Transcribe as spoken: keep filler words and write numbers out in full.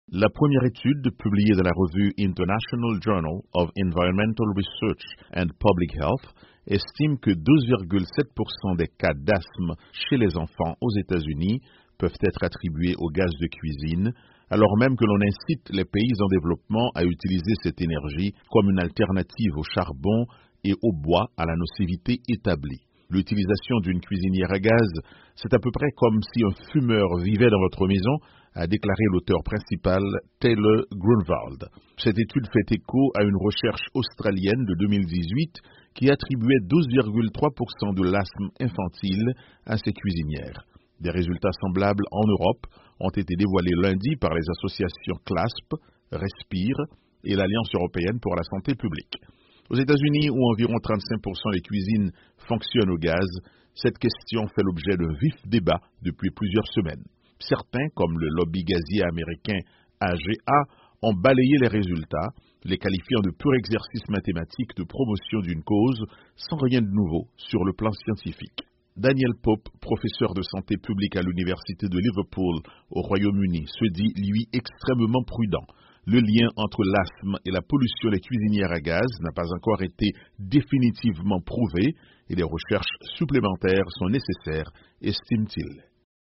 La première étude, publiée dans la revue International Journal of Environmental Research and Public Health, estime que douze virgule sept pour cent des cas d'asthme chez les enfants aux États-Unis peuvent être attribués au gaz de cuisine, alors même que l'on incite les pays en développement à utiliser cette énergie comme une alternative au charbon et au bois à la nocivité établie. L'utilisation d'une cuisinière à gaz, c'est à peu près comme si un fumeur vivait dans votre maison, a déclaré l'auteur principal Taylor Grunwald. Cette étude fait écho à une recherche australienne de deux mille dix-huit qui attribuait douze virgule trois pour cent de l'asthme infantile à ces cuisinières. Des résultats semblables en Europe ont été dévoilés lundi par les associations CLASP, Respire et l'Alliance européenne pour la santé publique. Aux États-Unis, où environ trente-cinq pour cent des cuisines fonctionnent au gaz, cette question fait l'objet d'un vif débat depuis plusieurs semaines. Certains, comme le lobby gazier américain A G A, ont balayé les résultats, les qualifiant de pur exercice mathématique de promotion d'une cause, sans rien de nouveau sur le plan scientifique. Daniel Pope, professeur de santé publique à l'Université de Liverpool au Royaume-Uni, se dit, lui, extrêmement prudent. Le lien entre l'asthme et la pollution des cuisinières à gaz n'a pas encore été définitivement prouvé et des recherches supplémentaires sont nécessaires, estime-t-il.